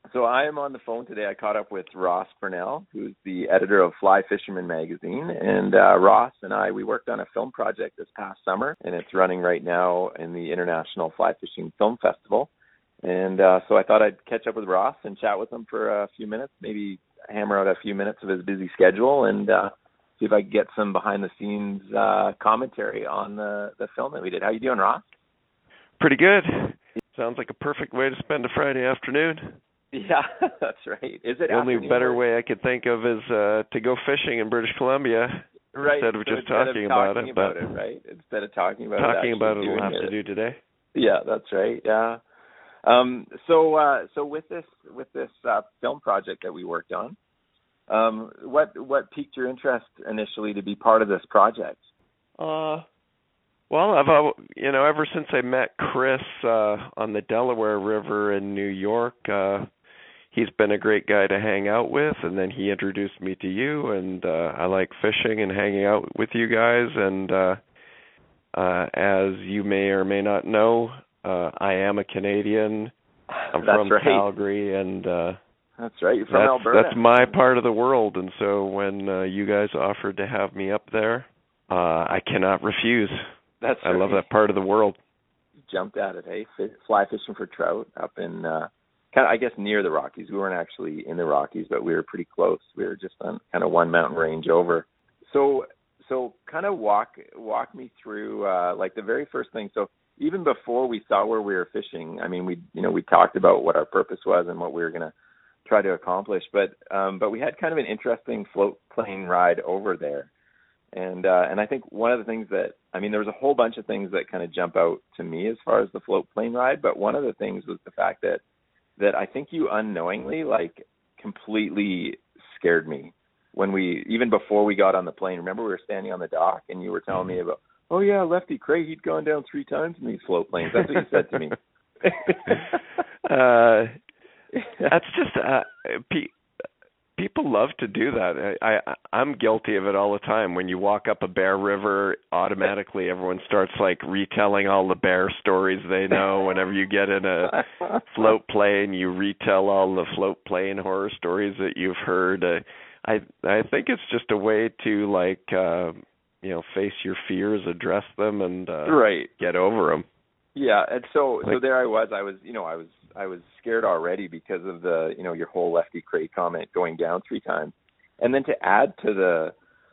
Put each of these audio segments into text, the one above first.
So I am on the phone today. I caught up with Ross Burnell, who's the editor of Fly Fisherman magazine. And Ross and we worked on a film project this past summer, and it's running right now in the International Fly Fishing Film Festival. And so I thought I'd catch up with Ross and chat with him for a few minutes, maybe hammer out a few minutes of his busy schedule and see if I can get some behind-the-scenes commentary on the film that we did. How you doing, Ross? Pretty good. Sounds like a perfect way to spend a Friday afternoon. Yeah, that's right. Is it the only better way I could think of is to go fishing in British Columbia, right? Instead of just talking about it. Right? Instead of talking about talking about it, we'll have to do today. Yeah, that's right. Yeah. So with this film project that we worked on, what piqued your interest initially to be part of this project? Well, I've ever since I met Chris on the Delaware River in New York, he's been a great guy to hang out with, and then he introduced me to you, and I like fishing and hanging out with you guys, and as you may or may not know, I am a Canadian. I'm from Calgary, and that's right. You're from Alberta. That's my part of the world, and so when you guys offered to have me up there, I cannot refuse. I love that part of the world. You jumped at it, hey? Fly fishing for trout up in, I guess, near the Rockies. We weren't actually in the Rockies, but we were pretty close. We were just on kind of one mountain range over. So kind of walk me through, like the very first thing. So even before we saw where we were fishing, I mean, we talked about what our purpose was and what we were going to try to accomplish. But we had kind of an interesting float plane ride over there. And I think one of the things that, there was a whole bunch of things that kind of jump out to me as far as the float plane ride, but one of the things was the fact that I think you unknowingly, like, completely scared me even before we got on the plane. Remember, we were standing on the dock and you were telling me about, oh yeah, Lefty Craig, he'd gone down 3 times in these float planes. That's what you said to me. That's just, people love to do that. I'm guilty of it all the time. When you walk up a Bear River, automatically everyone starts like retelling all the bear stories they know. Whenever you get in a float plane, you retell all the float plane horror stories that you've heard. I think it's just a way to like face your fears, address them, and get over them. Yeah, and so there I was scared already because of the your whole Lefty Craig comment going down 3 times, and then to add to the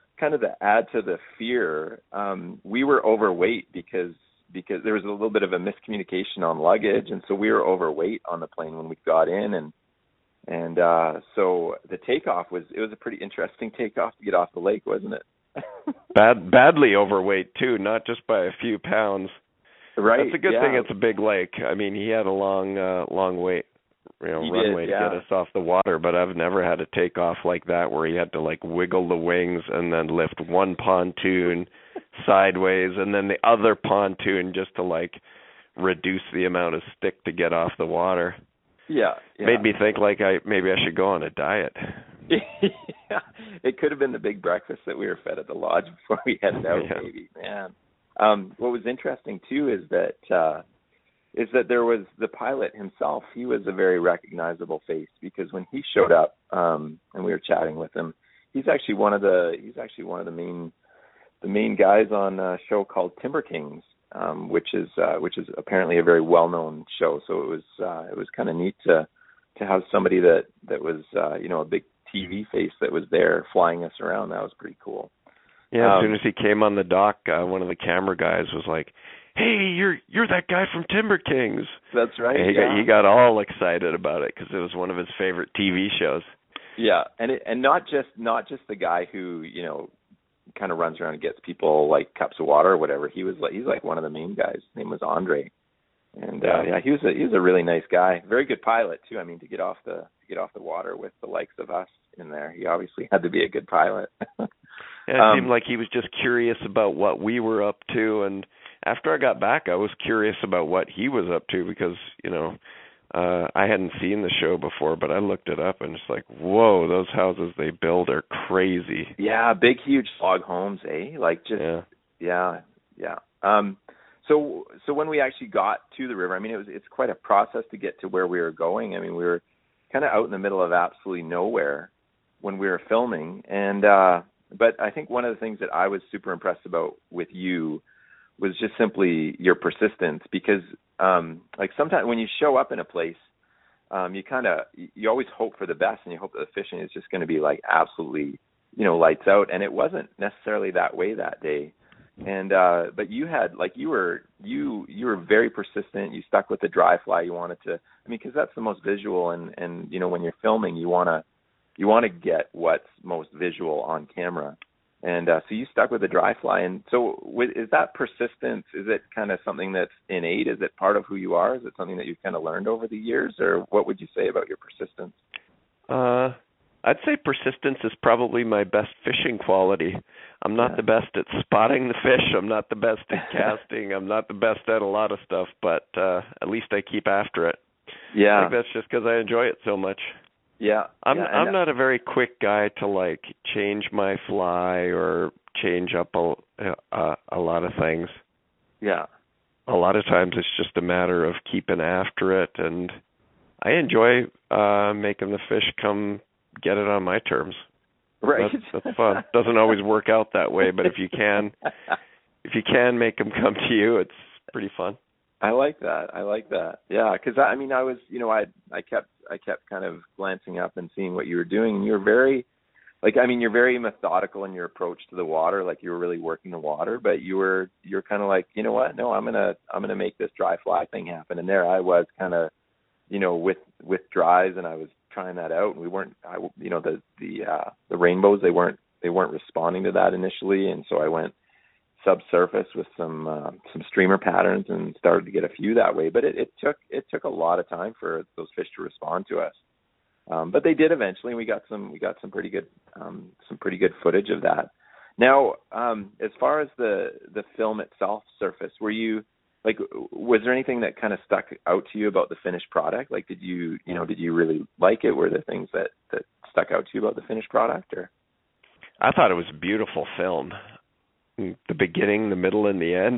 fear, we were overweight because there was a little bit of a miscommunication on luggage, and so we were overweight on the plane when we got in, and so the takeoff was a pretty interesting takeoff to get off the lake, wasn't it? Badly overweight too, not just by a few pounds. Right. That's a good thing. It's a big lake. He had a long runway to get us off the water, but I've never had a takeoff like that where he had to like wiggle the wings and then lift one pontoon sideways and then the other pontoon just to like reduce the amount of stick to get off the water. Yeah. Made me think like maybe I should go on a diet. Yeah. It could have been the big breakfast that we were fed at the lodge before we headed out, maybe, man. What was interesting too is that there was the pilot himself. He was a very recognizable face because when he showed up and we were chatting with him, he's actually one of the main guys on a show called Timber Kings, which is apparently a very well-known show. So it was kind of neat to have somebody that was a big TV face that was there flying us around. That was pretty cool. Yeah, as soon as he came on the dock, one of the camera guys was like, "Hey, you're that guy from Timber Kings." That's right. And he got all excited about it because it was one of his favorite TV shows. Yeah, and not just the guy who kind of runs around and gets people like cups of water or whatever. He's like one of the main guys. His name was Andre, and he was a really nice guy. Very good pilot too. To get off the water with the likes of us in there, he obviously had to be a good pilot. Yeah, it seemed like he was just curious about what we were up to, and after I got back, I was curious about what he was up to because, I hadn't seen the show before, but I looked it up and it's like, whoa, those houses they build are crazy. Yeah, big, huge log homes, eh? Like just, yeah. So when we actually got to the river, it's quite a process to get to where we were going. We were kind of out in the middle of absolutely nowhere when we were filming. And but I think one of the things that I was super impressed about with you was just simply your persistence, because like sometimes when you show up in a place, you always hope for the best, and you hope that the fishing is just going to be like absolutely, lights out. And it wasn't necessarily that way that day. And but you had, like, you were very persistent. You stuck with the dry fly. You wanted to, because that's the most visual, and when you're filming, you want to get what's most visual on camera. And so you stuck with the dry fly. And so is that persistence, is it kind of something that's innate? Is it part of who you are? Is it something that you've kind of learned over the years? Or what would you say about your persistence? I'd say persistence is probably my best fishing quality. I'm not the best at spotting the fish. I'm not the best at casting. I'm not the best at a lot of stuff, but at least I keep after it. Yeah. I think that's just because I enjoy it so much. Yeah. I'm not a very quick guy to like change my fly or change up a lot of things. Yeah. A lot of times it's just a matter of keeping after it, and I enjoy making the fish come get it on my terms. Right. That's fun. Doesn't always work out that way, but if you can make them come to you, it's pretty fun. I like that. Yeah, because I was, I kept kind of glancing up and seeing what you were doing, and you're very, you're very methodical in your approach to the water. Like, you were really working the water, but you're kind of like, you know what? No, I'm gonna make this dry fly thing happen. And there I was, kind of, with dries, and I was trying that out, and we weren't, the rainbows, they weren't responding to that initially, and so I went subsurface with some streamer patterns and started to get a few that way. But it took a lot of time for those fish to respond to us. But they did eventually. We got some pretty good footage of that. Now, as far as the film itself surface, were you, like, was there anything that kind of stuck out to you about the finished product? Like, did you really like it? Were there things that stuck out to you about the finished product? Or I thought it was a beautiful film. The beginning, the middle, and the end.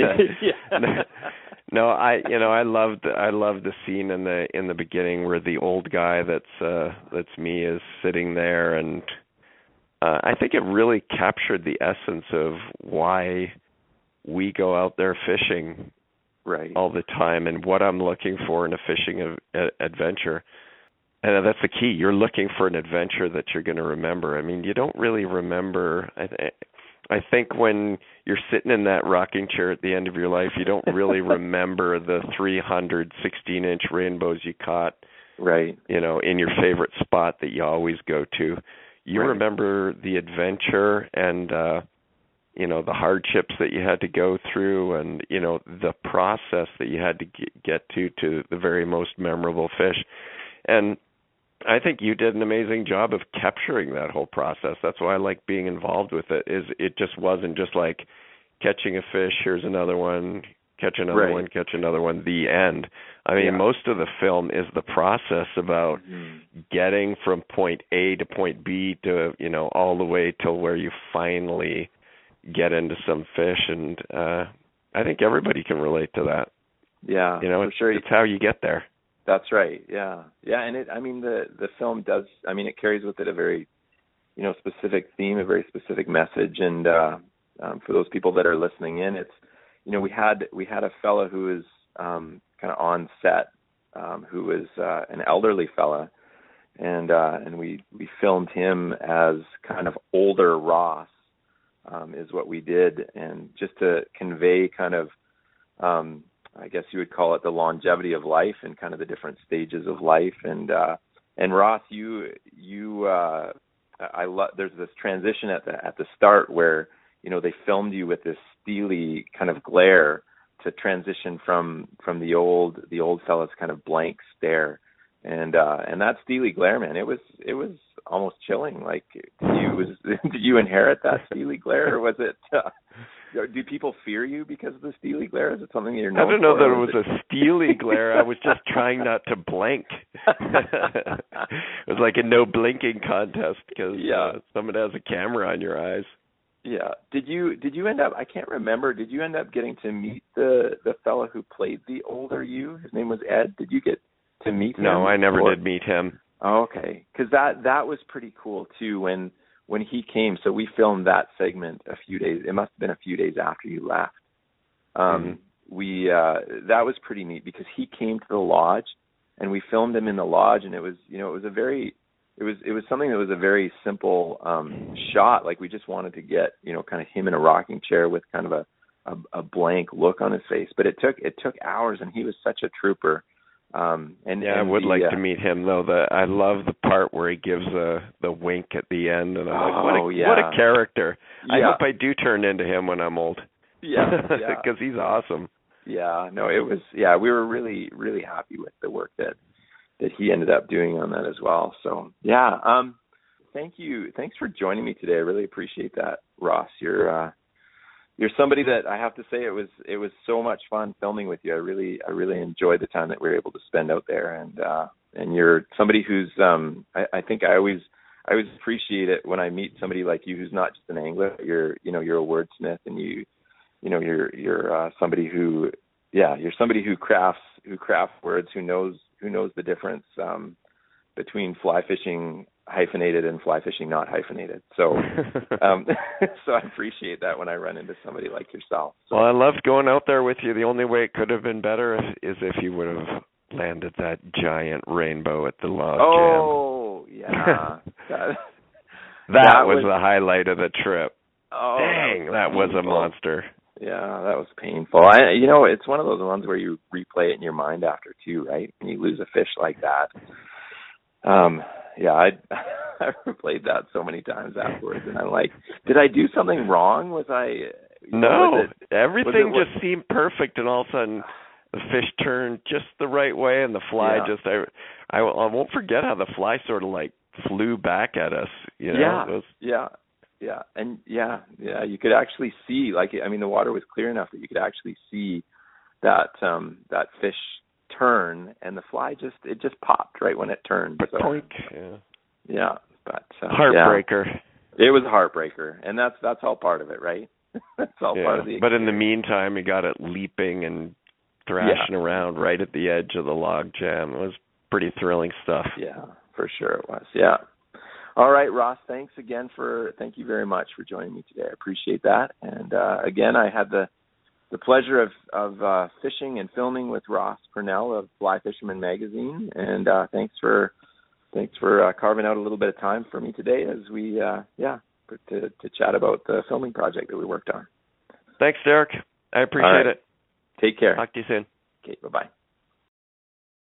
No, I loved the scene in the beginning where the old guy that's me is sitting there, and I think it really captured the essence of why we go out there fishing all the time, and what I'm looking for in a fishing adventure. And that's the key. You're looking for an adventure that you're going to remember. You don't really remember. I think when you're sitting in that rocking chair at the end of your life, you don't really remember the 316-inch rainbows you caught, in your favorite spot that you always go to. You remember the adventure and, the hardships that you had to go through, and, the process that you had to get to the very most memorable fish. And I think you did an amazing job of capturing that whole process. That's why I like being involved with it. It just wasn't just like catching a fish, here's another one, catch another one, catch another one, the end. Most of the film is the process about getting from point A to point B to, all the way till where you finally get into some fish. And I think everybody can relate to that. Yeah, for sure. It's how you get there. That's right. Yeah. And the film does, it carries with it a very, specific theme, a very specific message. And for those people that are listening in, it's, we had a fella who is kind of on set, who was an elderly fella, and we filmed him as kind of older Ross, is what we did, and just to convey kind of, I guess you would call it the longevity of life and kind of the different stages of life. And Ross, there's this transition at the start where, they filmed you with this steely kind of glare to transition from the old fella's kind of blank stare. And that steely glare, man, it was almost chilling. Like, did you inherit that steely glare, or was it, do people fear you because of the steely glare? Is it something you're known for? I don't know that it was a steely glare. I was just trying not to blink. It was like a no blinking contest because someone has a camera on your eyes. Yeah. Did you end up, I can't remember, did you end up getting to meet the fella who played the older you? His name was Ed. Did you get to meet him? No, I never did meet him. Oh, okay, because that was pretty cool too when he came. So we filmed that segment a few days. It must have been a few days after you left. We that was pretty neat because he came to the lodge, and we filmed him in the lodge, and it was something that was a very simple shot. Like we just wanted to get kind of him in a rocking chair with kind of a blank look on his face. But it took hours, and he was such a trooper. I would like to meet him though. I love the part where he gives the wink at the end, and I'm like, what a character! Yeah. I hope I do turn into him when I'm old. Yeah, because he's awesome. Yeah, no, it was. Yeah, we were really, really happy with the work that he ended up doing on that as well. So yeah, thank you. Thanks for joining me today. I really appreciate that, Ross. You're somebody that I have to say it was so much fun filming with you. I really enjoyed the time that we were able to spend out there, and you're somebody who's I think I always appreciate it when I meet somebody like you who's not just an angler. You're a wordsmith, and you're somebody who crafts words, who knows the difference between fly fishing hyphenated and fly fishing not hyphenated. So so I appreciate that when I run into somebody like yourself. So. Well, I loved going out there with you. The only way it could have been better is if you would have landed that giant rainbow at the log jam. Oh, yeah. that was the highlight of the trip. Oh, dang, that was a monster. Yeah, that was painful. It's one of those ones where you replay it in your mind after too, right? When you lose a fish like that. I replayed that so many times afterwards, and I'm like, did I do something wrong? No, everything just seemed perfect, and all of a sudden the fish turned just the right way, and the fly I won't forget how the fly sort of like flew back at us. And you could actually see, the water was clear enough that you could actually see that fish turn, and the fly just popped right when it turned. But heartbreaker. It was a heartbreaker, and that's all part of it, right? That's all part of the experience. But in the meantime, you got it leaping and thrashing around right at the edge of the log jam. It was pretty thrilling stuff. Yeah, for sure it was. Yeah. All right, Ross, thank you very much for joining me today. I appreciate that. And again, I had the pleasure of fishing and filming with Ross Purnell of Fly Fisherman Magazine. And thanks for carving out a little bit of time for me today as we to chat about the filming project that we worked on. Thanks, Derek. I appreciate it. Take care. Talk to you soon. Okay, bye-bye.